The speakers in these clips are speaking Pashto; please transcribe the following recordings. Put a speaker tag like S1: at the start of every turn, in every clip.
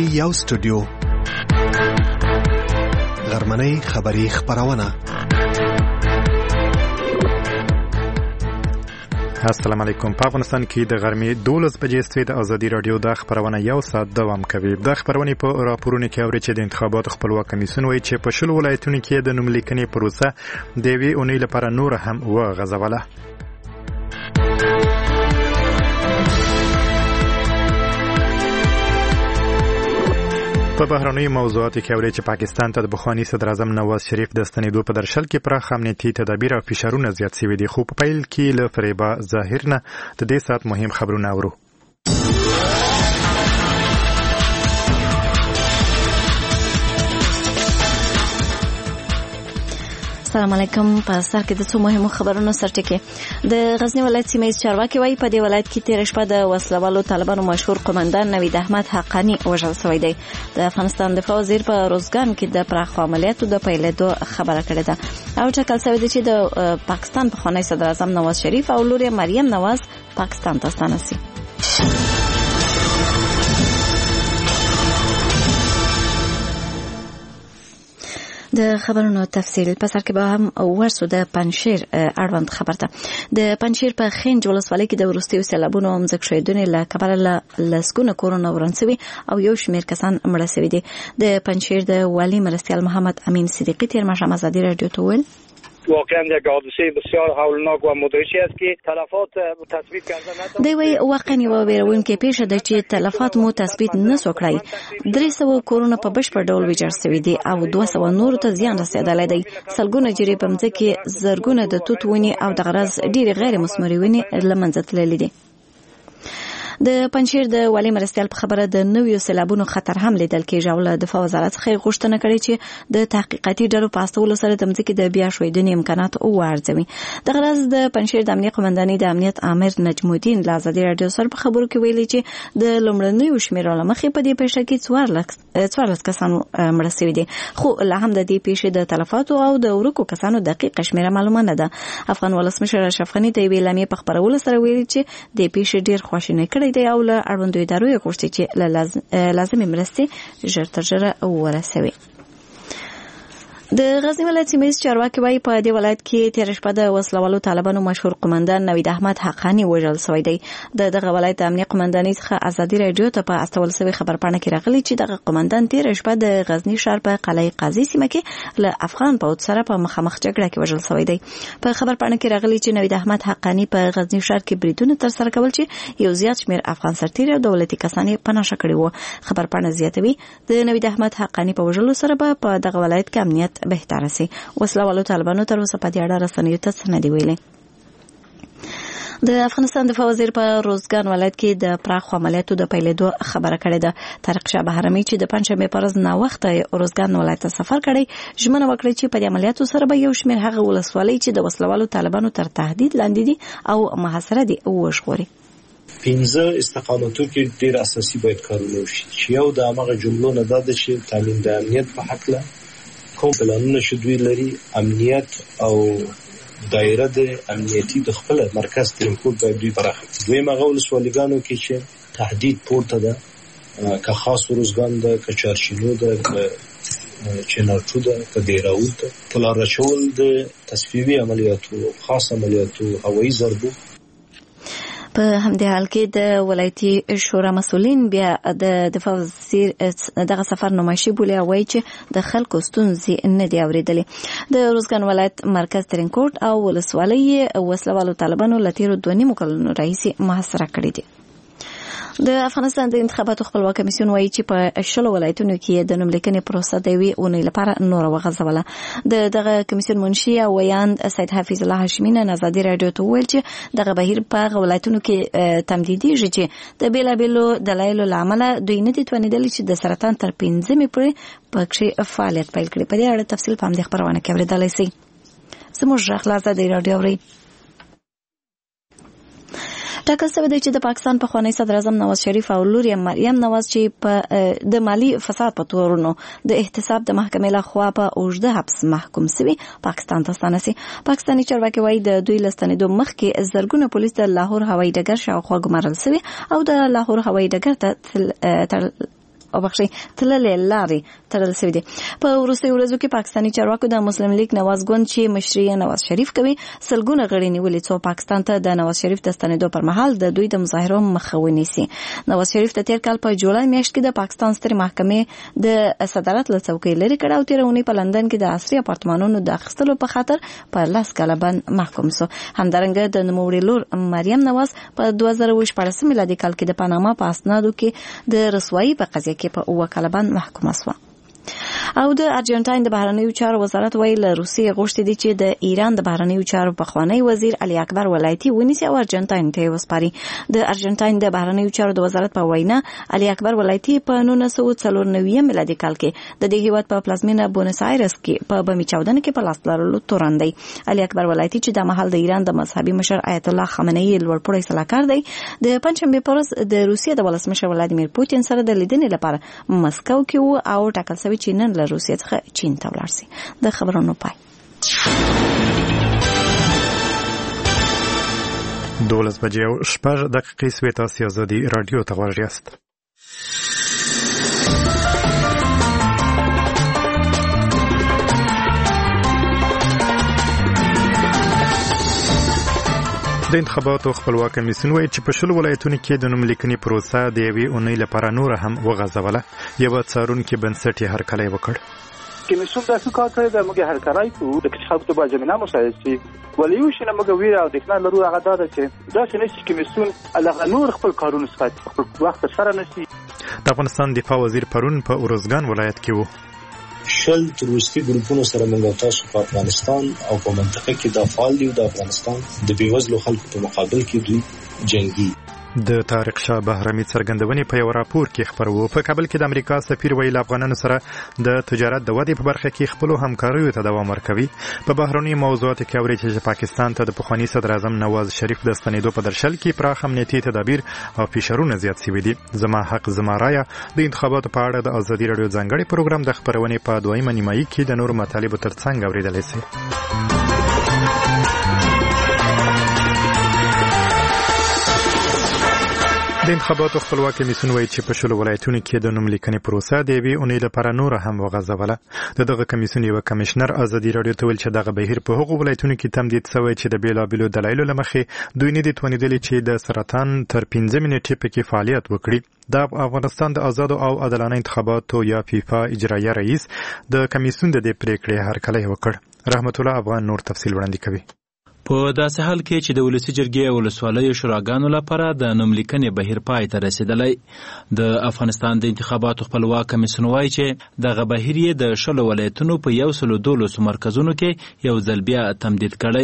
S1: یو سټوډیو غرمنۍ خبری خبرونه.
S2: السلام علیکم. په افغانستان کې د غرمې 12 بجې ستوي د ازادي رادیو د خبرونه یو ساعت دوام کوي. د خبرونه په راپورونو کې اوري چې د انتخاباتو خپلواک کمیسیون وایي چې په شل ولایتونو کې د نوملیکنې پروسه د وی اونۍ لپاره نور هم وغځوله. په بهرنیو موضوعاتو کې اوري چې پاکستان ته د بخوانی صدر اعظم نواز شریف د ستنېدو په درشل کې پراخ امنیتي تدابیر او فشارونه زیات شوي دي، خو په پیل کې له فریبا ظاهر نه د دې سات مهم خبرونه اورو.
S3: السلام علیکم. په سر کې د څو مهمو خبرونو سرټکی. د غزنی ولایت سیمه چارواکي وایي په دې ولایت کې تیر شپه د وسلوالو طالبانو مشهور قومندان نوید احمد حقانی وژل شوی دی. د افغانستان دفاع وزیر په روزګان کې د پراخ عملیاتو د پیلېدو خبره کړې ده او ټاکل شوی دی چې د پاکستان پخوانی صدر اعظم نواز شریف او لور مریم نواز پاکستان ته ستانه شي. د خبرونو تفصیل په سر کې به هم ورسو. د پنجشیر اړوند خبرته د پنجشیر په خنج ولسوالۍ کې د وروستیو سیلابونو مځک شویدنې له کبله لسګونه کورونه وران شوي او یو شمېر کسان مړه شوي دي. د پنجشیر د والي مرستیال محمد امین صدیقی تیر ماښام ازادي رادیو ته وویل
S4: واقعا یک حادثه بسیار هولناک و مدهشی است که تلفات تثبیت کرده نشده.
S3: دی وی واقعا یو ویرونکې پیښه ده چې تلفات مو تثبیت نشو کړای. 300 کورونه په بشپړ ډول ویجاړ شوي دي او 200 نور ته زیان رسیدلی دی. سلګونه جری په مځکه زرګونه د توت ونی او د غرض ډېر غیر مثمري ونی لمنځه تللي دي. د پنجشیر د والي مرستیال په خبره د نویو سیلابونو خطر هم لیدل کېږي او له دفاع وزارت څخه غوښتنه کړې چې د تحقیقاتي ډلو په استولو سره د مځکې د بیا ښویدنې امکانات وارزوي. د غرض د پنجشیر د امنیت قومندانۍ د امنیت امر نجم الدین له ازادي رادیو سره په خبرو کې ویلي چې د لومړنیو شمیرو له مخې په دې پیښه کې 14 کسان مړه شوي دي، خو لا هم د دې پیښې د تلفاتو او د ورکو کسانو دقیق شمیره معلومه نه ده. افغان ولسمشر اشرف غني د ویلامې په خبرولو سره ویلي چې د پیښې ډیر خواشینی کړی دی او له اړوندو ادارو یې غوښتي چې لازمي مرستې ژر تر ژره ورسوي. د غزنی ولایت سیمه چارواکي وایي په دې ولایت کې تیر شپه د وسلوالو طالبانو مشهور قومندان نوید احمد حقانی وژل شوی دی. دغه ولایت امنیت قومندانۍ څخه ازادي رادیو ته په استول شوی خبرپاڼه کې راغلی چې دغه قومندان تیر شپه د غزنی ښار په قلعه قاضي سیمه کې له افغان پوځ سره په مخامخ جګړه کې وژل شوی دی. په خبرپاڼه کې راغلی چې نوید احمد حقانی په غزنی ښار کې بریدونه ترسره کول چې یو زیات شمېر افغان سرتیري او دولتي کسان یې په نښه کړي وو. خبرپاڼه زیاتوي د نوید احمد حقانی په وژلو سره په دغه ولایت کې امنیت بهتر شي. وسلوالو طالبانو تر اوسه په دې اړه رسنیو ته څه نه دی ویلي. د افغانستان دفاع وزیر په روزګان ولایت کې د پراخ عملیاتو د پیلېدو خبره کړې ده. طارق شاه بهرامي چې د پنځمې پرز نه وخت روزګان ولایت ته سفر کړی ژمنه وکړه چې په دې عملیاتو سره به یو شمېر هغه ولسوالۍ چې د وسلوالو طالبانو تر تهدید لاندې دي او محاصره دي وژغوري.
S5: 15 استقامتو کې ډېر اساسي باید کارونه وشي چې یو د هغه جملو نه ده چې تعلیم د امنیت په حق له کوم پلانونه شدوی لري، امنیت او دایره د امنیتي د خپل مرکز ترینکوټ باید دوی برخه. دوی مغه ولسوالیګانو کې چې تهدید پورته ده، که خاص روزګان ده، که چارشینو ده، که چنارچو ده، که دیراود ده، پلان رچول د تصفیوي عملیاتو، خاص عملیاتو، هوایي ضربو.
S3: په همدې حال کې د ولایتي شورا مسؤلین بیا د دفاع وزیر دغه سفر نمایشي بولي او وایي چې د خلکو ستونزې نه دي اورېدلې. د روزګان ولایت مرکز ترینکوټ او ولسوالۍ وسلوالو طالبانو له تېرو 2.5 کلونو راهیسې محاصره کړي دي. د افغانستان د انتخاباتو خپلواک کمیسیون وایي چې په 10 ولایتونو کې د نوملیکنې پروسه د یوې اونۍ لپاره نور وغځوله. دغه کمیسیون منشي او ویاند سید حفیظ الله هاشمي نن ازادي رادیو ته وویل چې دغه بهیر په ولایتونو کې تمدیدیږي چې د بیلابیلو دلایلو له امله دوی نه دي توانېدلي چې د سرطان تر 5مې پورې پکې فعالیت پیل کړي. په دې اړه تفصیل په همدې خبرونه کې اورېدلی شئ. زموږ غږ له ازادي رادیو اورئ. ټاکل شوی دی چې د پاکستان پخوانی صدر اعظم نواز شریف او لور مریم نواز چې په د مالی فساد په تورونو د احتساب د محکمې له خوا په اوږده حبس محکوم شوي پاکستان ته ستانه شي. پاکستاني چارواکي وایي د دوی له ستنېدو مخکې زرګونه پولیس د لاهور هوایي ډګر شاوخوا ګمارل شوي او د لاهور هوایي ډګر ته تللې لارې تړل شوې دي. په وروستیو ورځو کې پاکستاني چارواکو د مسلم لیگ نواز ګوند چې مشري نواز شریف کوي سلګونه غړي نیولې څو پاکستان ته د نواز شریف د ستنېدو پر مهال د دوی د مظاهرو مخه ونیسي. نواز شریف ته تیر کال په جولای میاشت کې د پاکستان سترې محکمې د صدارت له څوکۍ لرې کړ او تیر اونۍ په لندن کې د عصري اپارتمانونو د اخیستلو په خاطر په 10 کاله بند محکوم شو. همدارنګه د نوموړي لور مریم نواز په 2014 میلادي کال کې د پاناما په اسنادو کې د رسوایی په قضیه کې په 2 کاله بند محکومه شوه. او د ارجنټاین د بهرنیو چارو وزارت ویل روسیې غوښتي دي چې د ایران د بهرنیو چارو پخوانی وزیر علي اکبر ولایتي ونیسي او ارجنټاین ته وسپاري. د ارجنټاین د بهرنیو چارو د وزارت په وینا علي اکبر ولایتي په 1994 میلادي کال کې د دې هیواد په پلازمینه بونس آیرس کې په بمی چاودنه کې په لاس لرلو تورن دی. علي اکبر ولایتي چې د مهال د ایران د مذهبي مشر آیت الله خامنه‌ای لوړپوړی سلاکار دی د پنځشنبه پر ورځ د روسیې د ولسمشر ولادیمیر پوتین سره د لیدنې لپاره مسکو کې وو او ټاکل شوی چې نن له روسیې څخه چین ته ولاړ شي. د خبرونو پای
S2: 12 بجې او 6 دقیقې سوي تاسو ازادي رادیو ته غوږ یاست. د انتخاباتو خپلواک کمیسیون وایي چې په شلو ولایتونو کې د نوم لیکنې پروسه د یوې اونۍ لپاره نور هم وغځوله. یو څارونکي بنسټ یې هرکلی وکړ.
S4: کمیسیون داسې کار کوي د موږ هرکلی کوو د انتخاباتو په زمینه مسایسي ولی یو شنه موږ ویره او د اخنا لرو هغه دا چې داسې نشي کمیسیون هغه نور خپل کارونه ساتي خپل وخت سره نشي.
S2: د افغانستان دفاع وزیر پرون په اروزګان ولایت کې وو.
S5: شل تروریستي ګروپونو سره موږ تاسو په افغانستان او په منطقه کې د فعال دي د افغانستان د بیوزلو خلکو په مقابل کې دوی جنگي.
S2: د طارق شاه بهرامي څرګندونې په یو راپور کې خبرو. په کابل کې د امریکا سفیر ویل افغانانو سره د تجارت د ودې په برخه کې خپل همکاریو ته دوام ورکوي. په بهرني موضوعاتو کې اوري چې پاکستان ته د پخوانی صدر اعظم نواز شریف د ستنېدو په درشل کې پراخ امنیتي تدابیر او فشارونه زیات شوي دي. زما حق زما رایه د انتخاباتو په اړه د ازادي رادیو ځانګړي پروګرام د خبرونې په دویمه نیمایي کې د نور مطالبو ترڅنګ اوریدلای شئ. د انتخاباتو خپلواک کمیسیون وایي چې په شلو ولایتونو کې د نوم لیکنې پروسه د یوې اونۍ لپاره نور هم وغځوله. دغه کمیسیون یو کمشنر ازادي رادیو ته ویل چې دغه بهیر په هغو ولایتونو کې تمدید شوی چې د بیلابیلو دلایلو له مخې دوی نه دي توانیدلي چې د سرطان تر 15 منټې پکې فعالیت وکړي. د افغانستان د آزادو او عادلانه انتخاباتو یا فیفا اجرایه رئیس د کمیسیون د دې پریکړې هرکلی وکړ. رحمت الله افغان نور تفصیل وړاندې کوي.
S6: په داسې حال کې چې د ولسي جرګې او ولسوالیو شوراګانو لپاره د نوم لیکنې بهیر پای ته رسیدلی. د افغانستان د انتخاباتو خپلواک کمیسیون وایي چې دغه بهیر یې د شلو ولایتونو په 112 مرکزونو کې یو ځل بیا تمدید کړی.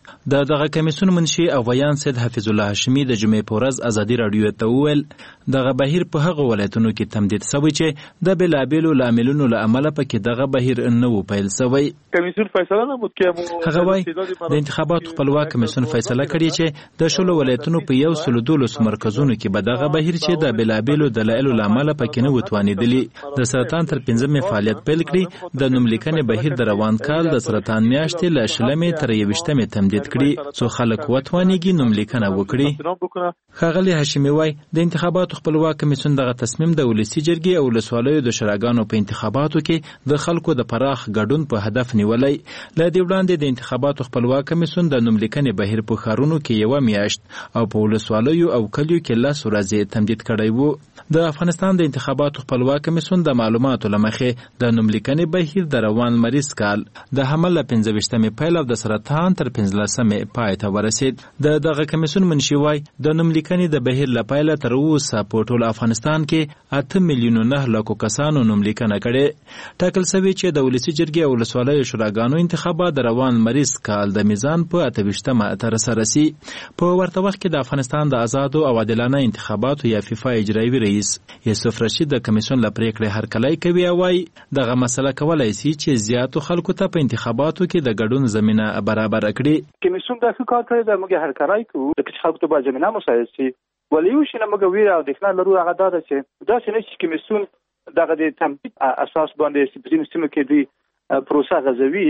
S6: دغه کمیسیون منشي او ویان سید حفیظ الله هاشمي د جمعې په ورځ ازادي رادیو ته وویل دغه بهیر په هغه ولایتونو کې تمدید شوی چې د بېلابېلو لاملونو له امله پکې دغه بهیر نه و پیل شوی.
S7: کمیسیون فیصله نمود که
S6: هغه وایي د انتخاباتو خپلواک کمیسیون فیصله کړې چې د شلو ولایتونو په 112 مرکزونو کې به دغه بهیر چې د بېلابېلو دلایلو له امله پکې نه و توانېدلي د سرطان تر 15مې فعالیت پیل کړي. د نوم لیکنې بهیر د روان کال د سرطان میاشتې له 20 تر 21 تمدید کړي څو خلک وتوانېږي نوم لیکنه وکړي. ښاغلي هاشمي وایي د انتخاباتو خپلواک کمیسیون دغه تصمیم د ولسي جرګې او ولسوالیو د شوراګانو په انتخاباتو کې د خلکو د پراخ ګډون په هدف نیولی. له دې وړاندې د انتخاباتو خپلواک کمیسیون د نوم لیکنې بهیر په ښارونو کې 1 میاشت او په ولسوالیو او کلیو کې 10 ورځې تمدید کړی و. د افغانستان د انتخاباتو خپلواک کمیسیون د معلوماتو له مخې د نوم لیکنې بهیر د روان لمریز کال د حمل له 15مې پیل او د سرطان تر 15مې پای ته ورسید. دغه کمیسیون منشي وایي د نوم لیکنې د بهیر له پیله تر اوسه په ټول افغانستان کې 8 میلیونه 9 لکو کسانو نوم لیکنه کړې. ټاکل شوی چې د ولسي جرګې او ولسوالیو شوراګانو انتخابات د روان لمریز کال د میزان په 28مه تر سره رسي. په ورته وخت کې د افغانستان د آزادو او عادلانه انتخاباتو یا فیفا اجرایي رئیس یوسف رشید د کمیسیون له پریکړې هرکلی کوي او وایي دغه مسله کولای شي چې زیاتو خلکو ته په انتخاباتو کې د ګډون زمینه برابر کړي.
S4: کمیسیون داسې کار کوي د موږ هرکلی کوو د انتخاباتو په زمینه مسایسي ولی یو شنه موږ ویره او د اخنا لرو هغه دا چې داسې نشي کمیسیون دغه د تمدید اساس باندې سپریم سیمه کې دی پروسه غزوي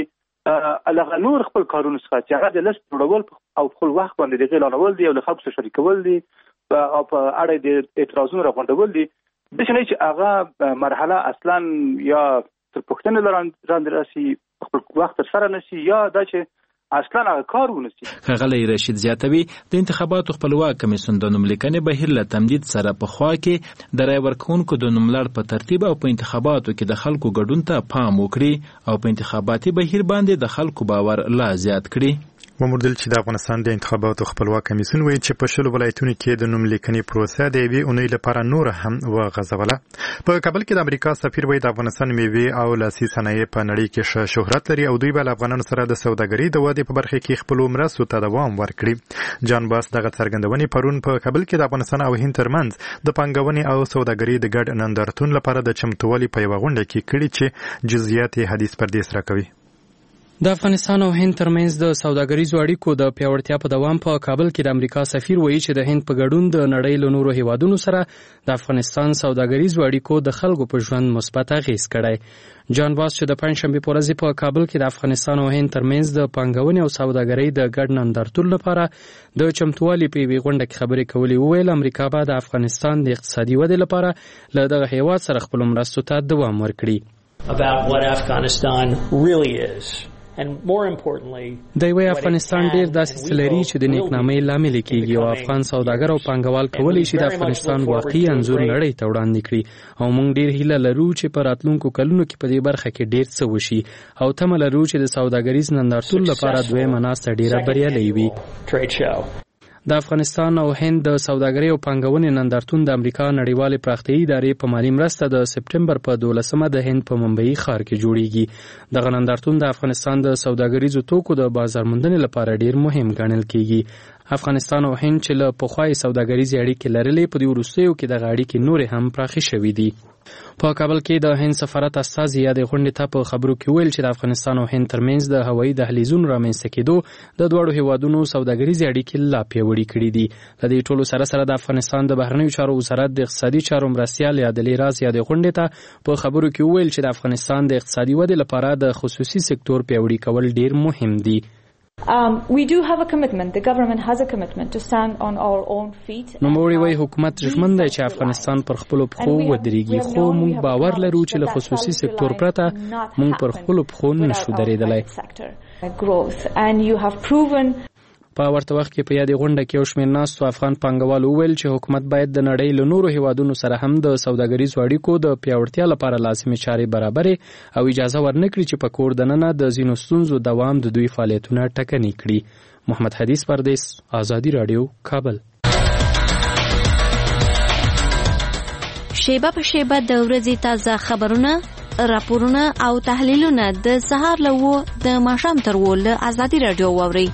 S4: هغه نور خپل کارونه ساتي هغه د لست جوړول او خپل وخت باندې د اعلانول دی او له خلکو سره شریکول دي او په اړه د اعتراضونو راغونډول دي د شنه چې هغه مرحله اصلا یا تر پښتنه لاندې راسي خپل وخت سره نشي یا دا چې اصلا هغه کار ونسي.
S6: ښاغلی رشید زیاتوي د انتخاباتو خپلواک کمیسیون د نوملیکنې بهیر له تمدید سره په خوا کې د رای ورکوونکو د نوملړ په ترتیب او په انتخاباتو کې د خلکو ګډون ته پام وکړي او په انتخاباتي بهیر باندې د خلکو باور لا زیات کړي.
S2: وموندل چې د افغانستان د انتخاباتو خپلواک کمیسیون وایي چې په 10 ولایتونو کې د نوملیکنې پروسه د یوې اونۍ لپاره نور هم وغځوله. په کابل کې د امریکا سفیر وایي د افغانستان میوې او لاسي صنایع په نړۍ کې شهرت لري او دوی به له افغانانو سره د سوداګرۍ د ودې په برخه کې خپلو مرستو ته دوام ورکړي. جان باس دغه څرګندونې پرون په کابل کې د افغانستان او هند ترمنځ د پانګونې او سوداګرۍ د ګډ نندارتون لپاره د چمتووالي په یوه غونډه کې کړي چې جزئیات یې حدیث پردیس راکوي.
S8: د افغانستان او هند ترمنځ د سوداګریزو اړیکو د پیاوړتیا په دوام په کابل کې د امریکا سفیر وایي چې د هند په ګډون د نړۍ له نورو هیوادونو سره د افغانستان سوداګریزو اړیکو د خلکو په ژوند مثبت اغېز کړی. جان باس چې د پنځشنبې په ورځ په کابل کې د افغانستان او هند ترمنځ د پانګونې او سوداګرۍ د ګډ نندارتون لپاره د چمتووالي په یوې غونډه کې خبرې کولې وویل امریکا به د افغانستان د اقتصادي ودې لپاره له دغه هیواد سره خپلو مرستو ته دوام ورکړي. د یوې افغانستان ډیر داسې څه لري چې د نیکنامۍ لامل کیږي او افغان سوداګر او پانګوال کولی شي د افغانستان واقعي انځور نړۍ ته وړاندې کړي او موږ ډیر هیله لرو چې په راتلونکو کلونو کې په دې برخه کې ډیر څه وشي او تمه لرو چې د سوداګریز نندارتون لپاره دویمه ناسته ډیره بریالۍ وي. د افغانستان او هند د سوداګرۍ او پانګونې نندارتون د امریکا نړیوالې پراختیایي ادارې په مالي مرسته د سپټمبر په 12مه د هند په ممبئی ښار کې جوړیږي. دغه نندارتون د افغانستان د سوداګریزو توکو د بازار موندنې لپاره ډیر مهم ګڼل کیږي. افغانستان او هند چې له پخوای سوداګریزي اړیکې لرلې په دې وروستیو کې دغه اړیکې نورې هم پراخې شوې دي. په کابل کې د هند سفارت استازي د غونډې ته په خبرو کې ویل چې د افغانستان او هند ترمنځ د هوایي دهلیزونو رامنځته کېدو د دواړو هیوادونو سوداګریزي اړیکې لا پیاوړې کړي دي. د دې ټولو سره سره د افغانستان د بهرنیو چارو وزارت د اقتصادي چارو مرستیال یادلې راز د غونډې ته په خبرو کې ویل چې د افغانستان د اقتصادي ودې لپاره د خصوصي سکتور پیاوړي کول ډیر مهم دي.
S9: We do have a commitment. The government has a commitment to stand on our own feet.
S8: نوموړي وايي حکومت ژمن دی چې افغانستان پر خپلو پښو ودرېږي خو موږ باور لرو چې له خصوصي سکتور پرته موږ پر خپلو پښو نشو درېدلی. په ورته وخت کې په یادې غونډه کې یو شمېر ناستو افغان پانګوالو وویل چې حکومت باید د نړۍ له نورو هیوادونو سره هم د سوداګریزو اړیکو د پیاوړتیا لپاره لازمي چارې برابرې او اجازه ورنکړي چې په کور دننه د ځینو ستونزو دوام د دوی فعالیتونه ټکني کړي. محمد حدیث پردیس، آزادي راډیو، کابل.
S3: شیبه په شیبه د ورځې تازه خبرونه، راپورونه او تحلیلونه د سهار له 9 د ماښام تر 10 له آزادي راډیو واورئ.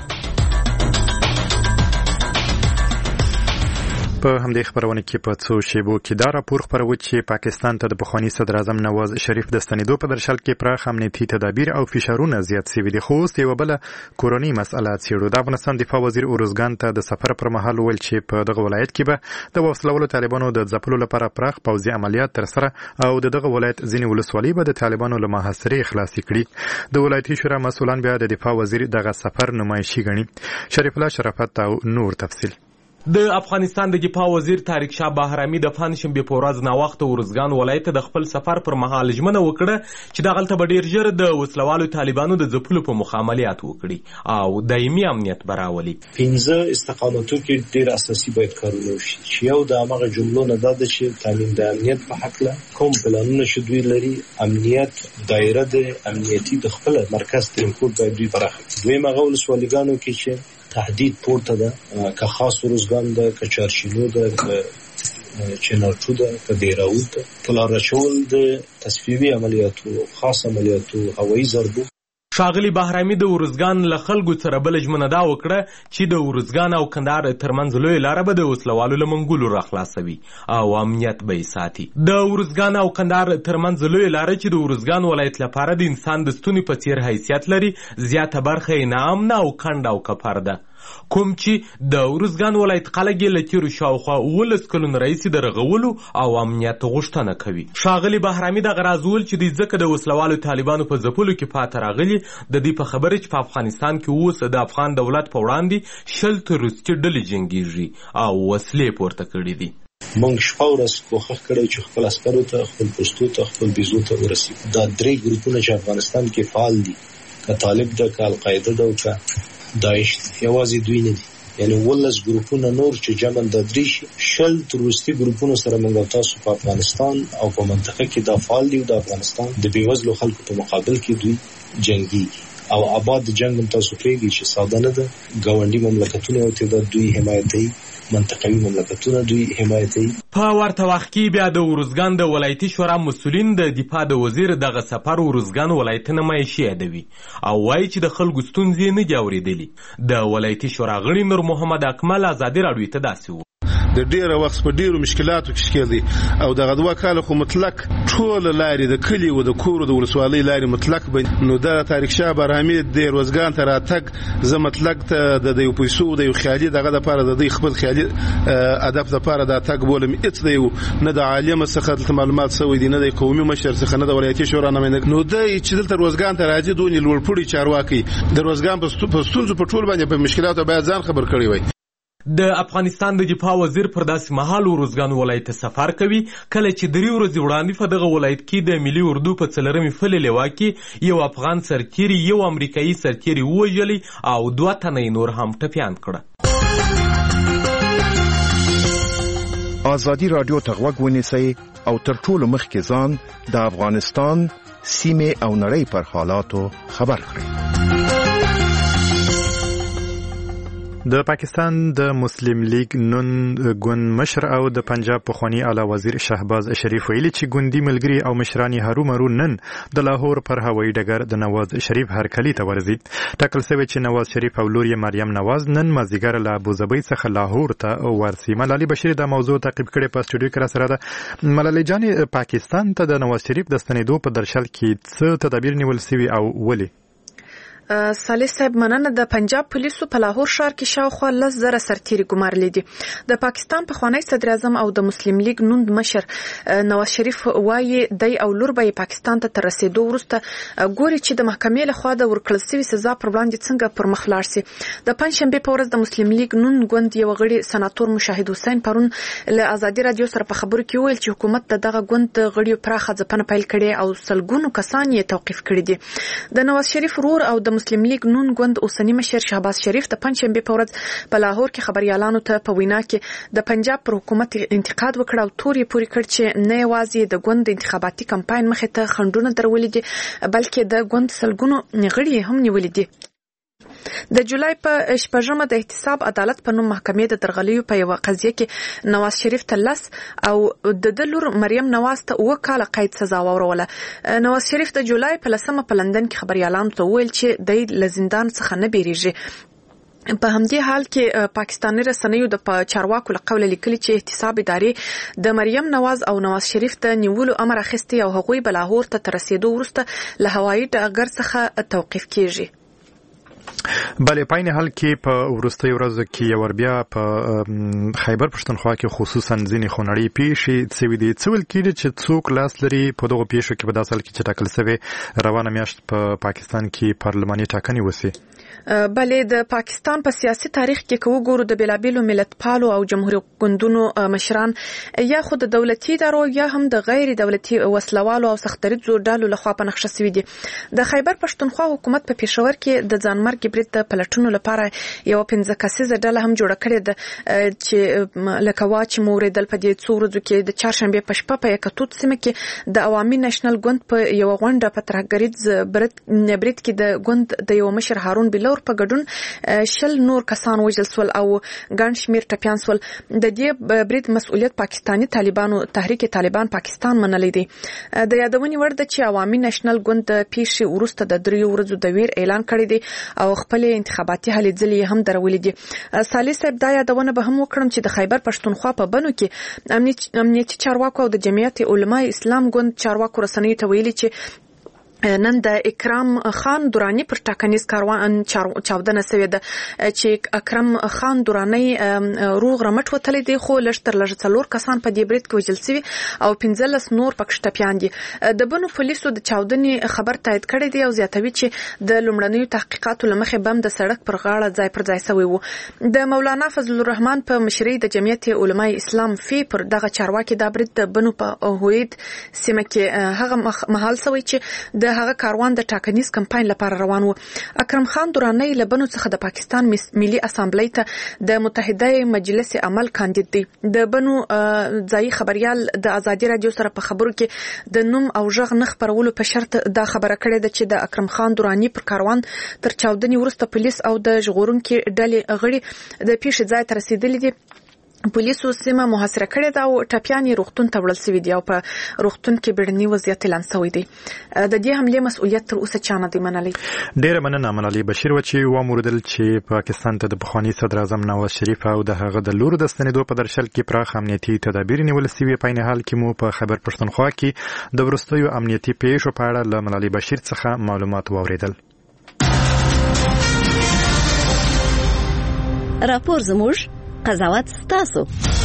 S2: په همدې خبرونه کې په څو شیبو کې دا راپور خپروي چې پاکستان ته د پخواني صدر اعظم نواز شریف د ستنېدو په درشل کې پراخ امنیتي تدابیر او فشارونه زیات شوي دي. خو اوس یوه بله کورنۍ مسئله څېړو. د افغانستان دفاع وزیر اروزګان ته د سفر پر مهال وویل چې په دغه ولایت کې به د وسلهوالو طالبانو د ځپلو لپاره پراخ پوځي عملیات ترسره او د دغه ولایت ځینې ولسوالۍ به د طالبانو له محاصرې خلاصې کړي. د ولایتي شورا مسؤلان بیا د دفاع وزیر دغه سفر نمایشي ګڼي. شریف الله شرافت او نور تفصیل.
S10: د افغانستان د دفاع وزیر طارق شاه بهرامي د پنځشنبې په ورځ ناوخته ارزګان ولایت د خپل سفر پر مهال ژمنه وکړه چې دغلته به ډیر ژر د وسلوالو طالبانو د ځپلو په مخ عملیات وکړي او دایمي امنیت به راولي.
S5: 15 استقامتو کې ډیر اساسي باید کارونه وشي چې یو د هغه جملو نه ده چې تعلیم د امنیت په حق له کوم پلانونه چې دوی لري امنیت دایره د امنیتي د خپل مرکز ټینګول باید دوی برخه دوی مغول ولسوالیګانو کې چې تهدید پورته ده که خاص روزګان ده که چارشینو ده که چنارچو ده که دیراود ده پلار رچول ده تصفیوی عملیاتو خاص عملیاتو هوایی ضربو.
S10: ښاغلي بهرامي د ارزګان له خلکو سره بله ژمنه دا وکړه چې د ارزګان او کندهار ترمنځ لویه لاره به د وسلوالو له منګولو راخلاصوي او امنیت به یې ساتي. د ارزګان او کندهار ترمنځ لویه لاره چې د ارزګان ولایت لپاره د انسان د ستوني په څیر حیثیت لري زیاته برخه یې ناامنه او کنډ او کپر ده. کوم چې د ارزګان ولایت خلک یې له تیرو شاوخوا 19 کلونو راهیسې د رغولو او امنیت غوښتنه کوي. ښاغلي بهرامي دغه راز وویل چې دوی ځکه د وسلوالو طالبانو په ځپلو کې پاته راغلي د دې په خبره چې په افغانستان کې اوس د افغان دولت په وړاندې 20 تروریستي ډلې جنګیږي او وسلې پورته کړي دي.
S5: موږ شپه ورځ کوښښ کړی چې خپل عسکرو ته، خپل پوستو ته، خپل بیزو ته ورسېږو. دا 3 ګروپونه چې افغانستان کې فعال دي، که طالب ده، که القاعده ده او که داعش، یوازې دوی نه دي. یعنی 19 ګروپونه نور چې جمع د 3 شي، 20 تروریستي ګروپونو سره موږ تاسو په افغانستان او په منطقه کې د فعال دي. د افغانستان د بیوزلو خلکو په مقابل کې دوی جنگي او آباد جنگ تاسو پیږي چې ساده نه ده. ګاونډي مملکتونه او تعداد دوی حمایتي، منطقوي مملکتونه دوی حمایتي.
S10: په ورته وخت کې بیا د ارزګان د ولایتي شورا مسؤلین د دفاع د وزیر دغه سفر ارزګان ولایتونه مایشي یادوي او وایي چې د خلکو ستونزې نه دي اورېدلي. د ولایتي شورا غړي نور محمد اکمل ازادي راډیو ته داسې و:
S11: د ډیره وخت په ډیرو مشکلاتو کې ښکېل دي او دغه 2 کاله خو مطلق ټول لارې د کلی او د کور د ولسوالۍ لارې مطلق بند. نو د تاریخ شاه برهامي د روزګان ته راتګ زه مطلق ته د یو پیسو د یو خیالي دغه لپاره د خپل خیالي هدف لپاره د تګ بولم هیڅ دی نه د عالم څخه معلومات سوي دي، نه د قومي مشر څخه، نه د ولایتي شورا نماینده. نو د چې دلته روزګان ته راځي دوی لوړپوړي چارواکي د روزګان په ستونزو په ټول باندې په مشکلاتو باید ځان خبر کړی وي.
S10: د افغانستان د دفاع وزیر پر داسې مهال ارزګان ولایت ته سفر کوي کله چې 3 ورځې وړاندې په دغه ولایت کې د ملي اردو په 4مې فلې لوا کې یو افغان سرتیري، یو امریکایي سرتیري ووژلي او 2 تنه نور هم ټپیان کړه.
S12: ازادي راډیو ته غوږ ونیسئ او تر ټولو مخکې ځان د افغانستان سیمې او نړۍ پر حالاتو خبر کړئ.
S2: د پاکستان د مسلم لیگ نون ګوند مشر او د پنجاب پخوانی اعلی وزیر شهباز شریف ویلي چې ګوندي ملګری او مشران هرومرو نن د لاهور پر هوایي ډګر د نواز شریف هرکلی ته ورځي. ټاکل شوی چې نواز شریف او لور یې مریم نواز نن مازدیګر له ابوظبي څخه لاهور ته ورسي. ملالي بشیر د موضوع تعقیب کړي په سټوډیو کې سره ده. ملالي جان، پاکستان ته د نواز شریف د ستنېدو په درشل کې څه تدابیر نیول شوي او ولې؟
S13: صالح صاحب مننه. د پنجاب پولیسو په لاهور ښار کې شاوخوا 10,000 سرتیري ګمارلي دي. د پاکستان پخوانی صدر اعظم او د مسلم لیگ نون مشر نواز شریف وایي دی او لور به پاکستان ته تر رسیدو وروسته ګوري چې د محکمې لخوا د ورکړل شوي سزا پر وړاندې څنګه پر مخ لاړ شي. د پنځشنبه په ورځ د مسلم لیگ نون ګوند یو غړي سناتور مشاهد حسین پرون له ازادي رادیو سره په خبرو کې ویل چې حکومت دغه ګوند د غړیو پراخه ځپنه پیل کړي او سلګونو کسان یې توقیف کړي دي. د نواز شریف رور او د مسلم لیگ نون ګوند اوسنی مشر شهباز شریف د پنځشنبه په ورځ په لاهور کې خبريالانو ته په وینا کې د پنجاب پر حکومت انتقاد وکړ او توري پوری کړ چې نه یوازې د ګوند انتخاباتي کمپاین مخې ته خنډونه درولې دي بلکې د ګوند سلګونو غړي هم نیولې دي. د جولای په 8مه د احتساب عدالت په نوم محکمې د درغلیو په یو قضیه کې نواز شریف ته 10 او د لور مریم نواز ته 2 کاله قید سزا وروله. نواز شریف د جولای په 10مه په لندن کې خبريالانو ته ویل چې د لزندان څخه نه بیریږي. په همدې حال کې پاکستاني رسنیو د چارواکو له قوله لیکلي چې احتساب ادارې د مریم نواز او نواز شریف ته نیولو امر اخیستی او هغوی به لاهور ته رسیدو وروسته له هوایي ډګر څخه توقیف کیږي.
S2: بله په عین حال کې په وروستیو ورځو کې یو ور بیا په خیبر پښتونخوا کې خصوصا ځینې خونړۍ پیښې شوي دي. څه ویل کېږي چې څوک لاس لري په دغو پیښو کې په داسې حال کې چې ټاکل شوې روانه میاشت په پاکستان کې پارلماني ټاکنې وسي؟
S13: بلې د پاکستان په سیاسي تاریخ کې که وګورو د بېلابېلو ملتپالو او جمهوریت ګوندونو مشران یا خو د دولتي ادارو یا هم د غیر دولتي وسلوالو او سختدریځو ډلو لخوا په نقشه شوي دي. د خیبر پښتونخوا حکومت په پېښور کې د ځانمرګ برید د پلټونو لپاره یو 15 کسیزه ډله هم جوړه کړې ده چې لکه وا چې موریدل په دې څو ورځو کې د چهارشنبې په شپه په یکتوت سیمه کې د عوامي نېشنل ګوند په یو غونډه په ترهګریز برید کې د ګوند د یو مشر هارون بلور په ګډون 10 نور کسان وژل شول او ګڼ شمېر ټپیان شول. د دې برید مسؤلیت پاکستاني طالبانو تحریک طالبان پاکستان منلی دی. د یادونې وړ ده چې عوامي نېشنل ګوند د پیښې وروسته د 3 ورځو د ویر اعلان کړی دی او خپل انتخاباتي هلې ځلې هم درولې دي. صالح صاحب دا یادونه به هم وکړم چې د خیبر پښتونخوا په بنو کې امنیتي چارواکو او د جمعیت علماء اسلام ګوند چارواکو رسنیو ته ویلي چې نن د اکرم خان دورانی پر ټاکنیز کاروان چاودنه شوې ده چې اکرم خان دورانی روغ رمټ وتلې دي خو لشتر لږ څلور کسان په دې برید کې وژل شوي او 15 نور پکښ ټپيان دي. د بنو پولیسو د چاودنې خبر تایید کړی دی او زیاتوي چې د لومړنیو تحقیقاتو لمخې بم د سړک پر غاړه ځای پر ځای شوی وو. د مولانا فضل الرحمن په مشرۍ د جمعیت علماء اسلام فی پر دغه چارواکي د برید د بنو په هوید سیمه کې هغه محل شوی چې د هغه کاروان د ټاکنیز کمپاین لپاره روان وو. اکرم خان دورانی لبنو څخه د پاکستان ملي اسامبلی ته د متحده مجلس عمل کاندید دی. د بنو ځای خبريال د ازادي رادیو سره په خبرو کې د نوم او ژغ نه خبرولو په شرط دا خبره کړې ده چې د اکرم خان دورانی پر کاروان تر چاودنې وروسته پولیس او د ژغورونکو ډلې غړي د پیښې ځای ته رسیدلي دي. پولیسو سیمه محاصره کړې ده او ټپيان روغتون ته وړل شوي دي او په روغتون کې بیړني وضعیت اعلان شوی دی. د دې حمله مسؤلیت تر اوسه چا نه دی منلی.
S2: ډیره مننه منالي بشیر و چې واموردل چې پاکستان ته د بخوانی صدر اعظم نواز شریف او د هغه د لور د ستنېدو په درشل کې پراخ امنیتي تدابیر نیول شوي. په عین حال کې مو په خبر پښتونخوا کې د ورستیو امنیتي پیښو په اړه له منالي بشیر څخه معلومات واوریدل.
S3: راپور زموږ قضاوت ستاسو.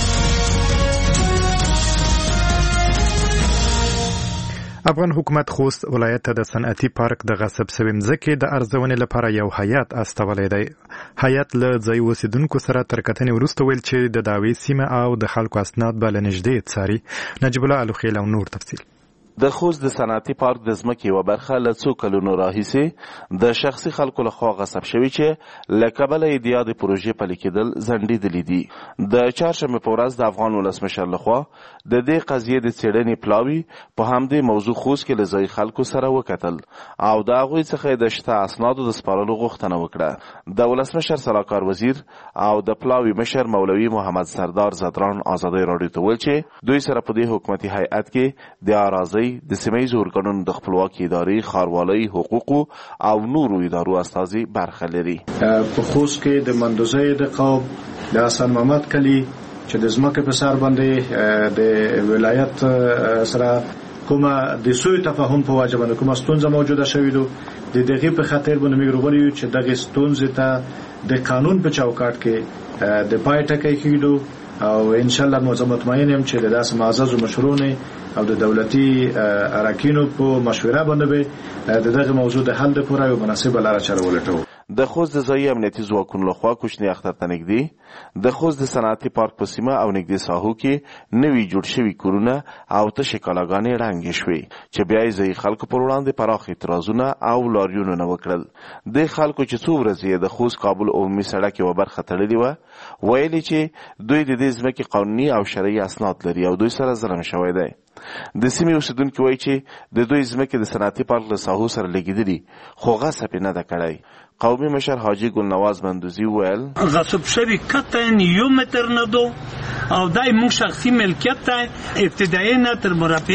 S2: افغان حکومت خوست ولایت ته د صنعتي پارک د غصب شوي مځکې د ارزونې لپاره یو هیات استولی دی. هیات له ځای اوسیدونکو سره تر کتنې وروسته ویل چې د دعوې سیمه او د خلکو اسناد به له نږدې څاري. نجیب الله الوخیل او نور تفصیل.
S14: د خوست د صنعتي پارک د ځمکې یوه برخه له څو کلونو راهیسې د شخصي خلکو لخوا غصب شوي چې له کبله یې د یادې پروژې پلي کېدل ځنډېدلي دي. د چهارشنبې په ورځ د افغان ولسمشر لخوا د دې قضیې د څېړنې پلاوي په همدې موضوع خوست کې له ځایي خلکو سره وکتل او د هغوی څخه یې د شته اسنادو د سپارلو غوښتنه وکړه. د ولسمشر سلاکار وزیر او د پلاوي مشر مولوي محمد سردار زدران ازادۍ راډیو ته ویل چې دوی سره په دې حکومتي هیئت کې د اراضۍ د سیمه‌ییزو ارګانونو د خپلواکي ادارې، ښاروالۍ، حقوقو او نورو ادارو استازي برخه لري.
S15: په خوست کې د مندوزۍ د قوم د حسن محمد کلی چې د ځمکې په سر باندې د ولایت سره کومه د سوء تفاهم په وجه باندې کومه ستونزه موجوده شوې ده د دغه په خاطر باندې موږ غواړو چې دغه ستونزې ته د قانون په چوکاټ کې د پای ټکی کېږي او ان شاء الله مطمئن یم چې د داسې معزز مشرونه او د دولتي اراکینو په مشوره باندې دغه موضوع د حل لپاره یو مناسبه لاره چاره ولټوو.
S14: د خوست د ځایي امنیتي ځواکونو لخوا کوچني اختر ته نږدې د خوست د صنعتي پارک په سیمه او نږدې ساحو کې نوي جوړ شوي کورونه او تشې کالاګانې ړنګې شوې چې بیا یې ځایي خلکو پر وړاندې پراخ اعتراضونه او لاریونونه وکړل. د خلکو چې څو ورځې د خوست کابل عمومي سړک یوه برخه تړلې وه ویلي چې دوی د دې ځمکې قانوني او شرعي اسناد لري او دوی سره ظلم شوی دی. د سیمې اوسیدونکي وایي چې د دوی ځمکې د صنعتي پارک له ساحو سره لګېدلي خو غصب یې نه ده کړی. قومي مشر حاجي ګلنواز بندوزي وویل
S16: غصب شوی قطعا یو متر نه دو او دای موږ شخصي ملکیت ته ابتدایي نه تر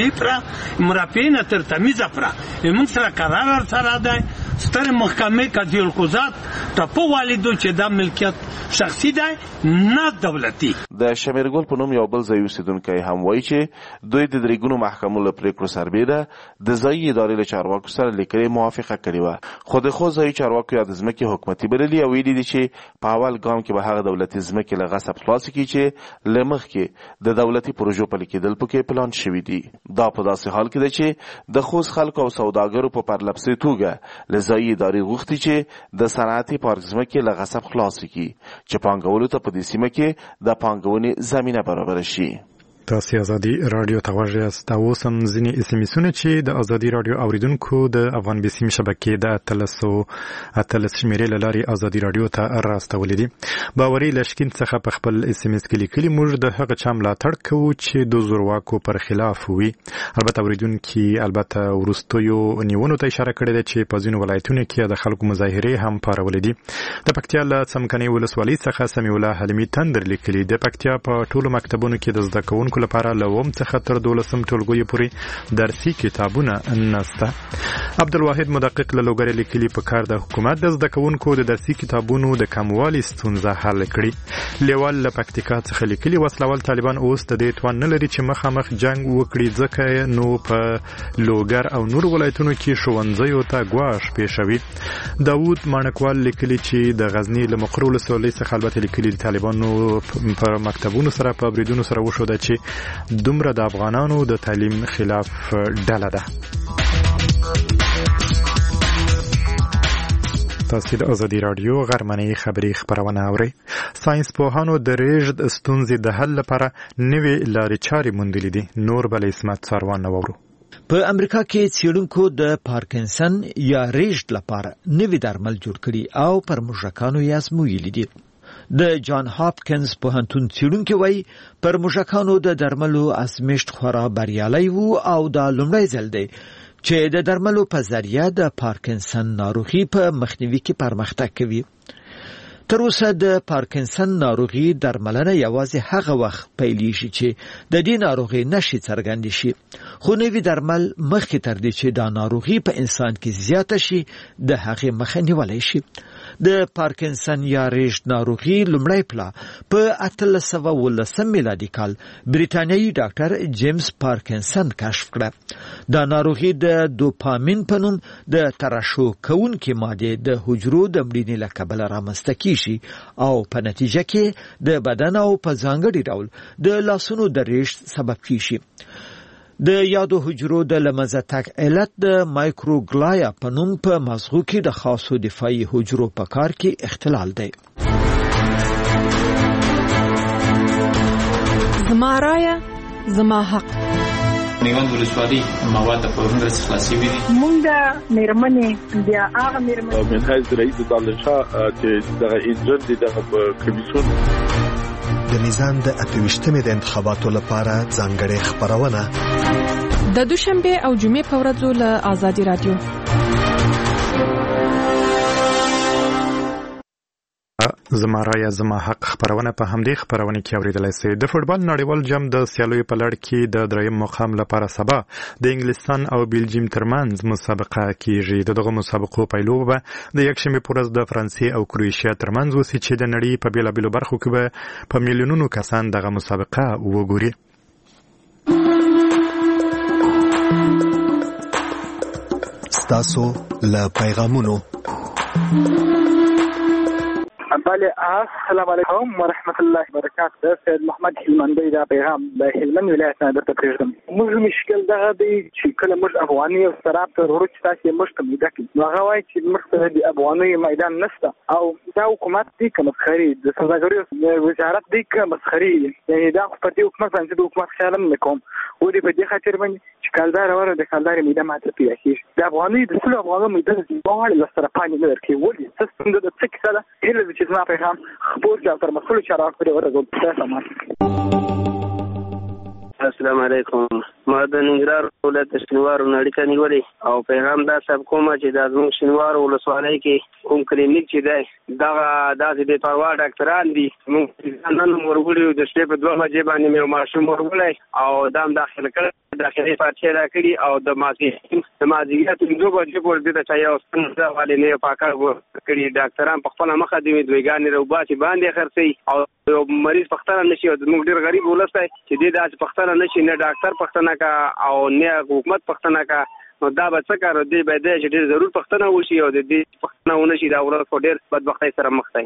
S16: مرافعه نه تر تمیزه پره موږ سره قرار سره دی ستر محکمه قاضي القضات ټاپو والیدو چې دا ملکیت شخصي دی نه دولتي.
S14: د شمیرګل په نوم یو بل ځای اوسیدونکی هم وایي چې دوی د درېګونو محکمو له پرېکړو سربېره د ځایي ادارې له چارواکو سره لیکلې موافقه کړې وه خو د خو ځایي چارواکو یا د ځمکې حکومتي بللي او ویلي دي چې په اول ګام کې به هغه دولتي ځمکې له غصب خلاصې کړي چې له مخکې د دولتي پروژو پلي کېدل پکې پلان شوي دي. دا په داسې حال کې ده چې د خوست خلکو او سوداګرو په پرلپسې توګه له ځایي ادارې غوښتي چې د صنعتي پارک ځمکې له غصب خلاصې کړي چې پانګولو ته په دې سیمه کې د پانګونې زمینه برابره شي.
S2: تاسو ازادي رادیو ته غوږ یاست. اوس هم ځینې اسمسونه چې د ازادي رادیو اوریدونکو د افغان بیسیم شبکې د 13 شمیرې له لارې ازادي رادیو ته راستولې دي. باوري لشکین څخه په خپل اس ام اس کې لیکلي موږ د هغه چا ملاتړ کوو چې د زورواکو پر خلاف وي. البته اوریدونکي ورستیو نیونو ته اشاره کړې ده چې په ځینو ولایتونو کې د خلکو مظاهرې هم پارولې دي. د پکتیا له څمکنۍ ولسوالۍ څخه سمیع الله حلیمي تندر لیکلي د پکتیا په ټولو مکتبونو کې د زده کوونکو کارکونکو لپاره له 9 څخه تر 12 ټولګیو پورې درسي کتابونه نشته. عبدالواحد مدقق له لوګر لیکلي په کار د حکومت د زده کوونکو د درسي کتابونو د کموالي ستونزه حل کړي. لیوال له پکتیکا څخه لیکلي وسلوال طالبان اوس د دې توان نه لري چې مخامخ جنگ وکړي، ځکه نو په لوګر او نور ولایتونو کې ښوونځیو ته ګواښ پیښوي. داود مانکوال لیکلي چې د غزنی له مقر ولسوالۍ څخه البته لیکلي د طالبانو په مکتبونو سره په بریدونو سره وشوده چې دومره د افغانانو د تعلیم خلاف ډله ده. تاسو د ازادي رادیو غرمنۍ خبري خبرونه اورئ. ساينس پوهانو د ریږد ستونزې د حل لپاره نوې لارې چارې موندلې دي. نور بل اسمت سروان نورو.
S17: په امریکا کې څېړونکو د پارکنسن یا ریږد لپاره نوې درمل جوړ کړي او پر موږکانو یې ازمویلي دي. د جان هاپکینز پوهنتون څېړونکي وایي پر موږکانو د درملو ازمېښت خورا بریالی و او دا لومړی ځل دی چې د درملو په ذریعه د پارکنسن ناروغي په مخنیوي کې پرمختګ کوي. تر اوسه د پارکنسن ناروغي درملنه یوازې هغه وخت پیلېږي چې د دې ناروغي نښې څرګندې شي، خو نوي درمل مخکې تر دې چې دا ناروغي په انسان کې زیاته شي د هغې مخه نیولی شي. د پارکنسن یا ریږد ناروغي لومړی پلا په 1819 میلادي کال بریتانیایی ډاکټر جیمز پارکنسن کشف کړه. دا ناروغي د دوپامین په نوم د ترشح کوونکې مادې د حجرو د مړینې له کبله رامنځته کیږي او په نتیجه کې د بدن او په ځانګړي ډول د لاسونو د ریږد سبب کیږي. د یادو حجرو د لمنځه تګ علت د مایکروګلایا په نوم په مغزو کې د خاصو دفاعي حجرو په کار کې اختلال دی.
S13: زما رایه زما حق.
S18: میوند ولسوالۍ مواد په ورنګ څخه خلاصي وي.
S19: مونږ د میرمنې بیا هغه میرمنې
S7: منهج رئیس دالشاه چې دغه انجن دي دغه کمیسیون
S1: د میزان د 28مې د انتخاباتو لپاره ځانګړې خبرونه
S13: د دوشنبه او جمعې په ورځو له آزادي رادیو.
S2: زما رایه زما حق خبرونه په همدې خبرونه کې اوریدلای شئ. د فوټبال نړیوال جام د سیالیو په لړ کې د دریم مقام لپاره سبا د انګلستان او بلجیم ترمنځ مسابقه کیږي. دغه مسابقو پیلو به د یکشنبه په ورځ د فرانسې او کرواتیا ترمنځ وسی چې د نړۍ په بیلابیلو برخو کې به په میلیونونو کسان دغه مسابقه وګوري.
S1: ستاسو له پیغامونو.
S4: بله السلام علیکم ورحمت الله وبرکاته. سید محمد هلمندی دا پیغام د هلمند ولایت نه درته پرېږدم. موږ مشکل دغه دی چې کله موږ افغاني او سراب ته ورو چې تاسې موږ ته میده کړي نو هغه وایي چې موږ ته د افغاني میدان نشته او دا حکومت دی که مسخري د سوداګرۍ وزارت دی که مسخري یعنې دا خو په دې حکومت باندې د حکومت خیال هم نه کوم و دې په دې خاطر باندې چې کالدار وره د کالدارې میده ماته پیدا کېږي. د افغاني د ټولو افغانو میده غواړي له سره پانې نه درکوي. ولې څه ستونزه ده څه کیسه ده؟ هیله ده چې زما پیغام خبر چې تر مسؤل چارواکو پورې ورسول.
S20: السلام علیکم. ما د ننګرهار ولایت شینوارو اړیکه نیولې او پیغام دا سب کوم چې د زموږ شینوارو ولسوالۍ کې کوم کلینیک چې دی دغه داسې بې پروا ډاکټران دي. موږ نن ورغلي د شپې په 2 بجې باندې مې ماشوم ورغلی او دا هم داخل کړی داخلي پاتې راکړي او د مازدیګر 2 بجې پورې د چا یو ستنه والي نه پاکړ کړي. ډاکټران په خپل مخه دی دویګانې روباسي باندې خرڅي او مریض پختنه نشي او موږ ډیر غریب ولسته چې دې داسې پختنه نشي نه ډاکټر پختنه کا او نه حکومت پختنه کا نو دا به څه کار دی به دې چې ډیر ضرور پختنه وشي او دې پختنه ونشي دا ورځ په ډیر بدبختۍ سره مخ دی.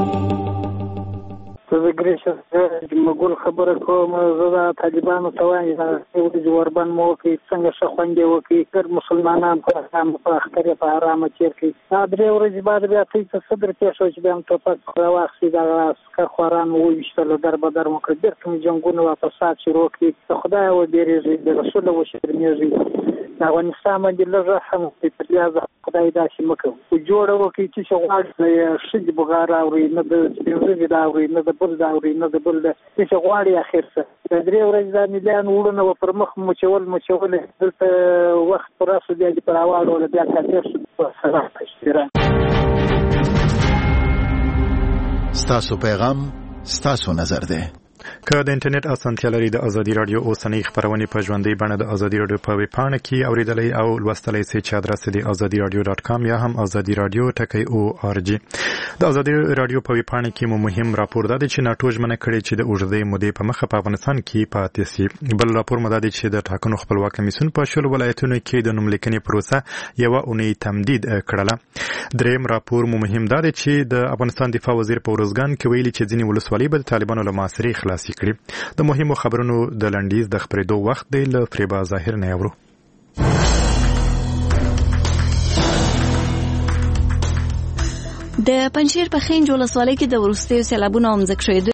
S19: زه ګریشه مګول خبره کوم. زه د طالبانو ته وایم چې وربند مو وکړي څنګه ښه خوندې وکړي ګر مسلمانان په اختر په ارامه تېر کړي. دا 3 ورځې بعد بیا ته څه صدر پېښ شو چې بیا هم ټوپک راواخلي دغه عسکر خواران وویشتل در به در مو کړ. بېرته مو جنګونه واپسات شروع کړي. د خدای وبېرېږئ د رسوله وشرمېږئ. د افغانستان باندې لږ رحم وکړئ. په لیازه خدای داسې مه کوو. جوړه وکړئ چې څه غواړي ښځې بغار اوري نه د سپین ږیري دا اوري نه د بل دا اوري نه د بل د څه غواړي اخر څه. د 3 ورځې دا میلیان وړونه به پر مخ مچول دلته وخت پر راسو بیا دې پر اواړو بیا کاتیر شو. سلام اشترا.
S12: ستاسو پیغام ستاسو نظر ده.
S2: که د انټرنیټ اسانتیا لري د ازادي رادیو اوسنۍ خبرونه په ژوندۍ بڼه د ازادي رادیو په ویب پاڼه کې اوریدلای او لوستلای شئ چې ادرس دی azadiradio.com یا هم azadiradio.org. د ازادي رادیو په ویب پاڼه کې مو مهم راپور ده چې ناټو ژمنه کړې چې د اوږدې مودې په مخه په افغانستان کې پاتې شي. بل راپور مده دی چې د ټاکنو خپلواک کمیسیون په شل ولایتونو کې د نوملیکنې پروسه یو اونۍ تمدید کړله. دریم راپور مو مهم ده چې د افغانستان دفاع وزیر په ورځګان کې ویلي چې ځینې ولسوالۍ به د طالبانو له محاصرې خلاصې کړي. د مهمو خبرونو د لنډیز د خبرېدو وخت دی له فریبا ظاهر نه اورو.
S3: د پنجشیر په خینج ولسوالۍ کې د وروستیو سیلابونو او مځکه شویدو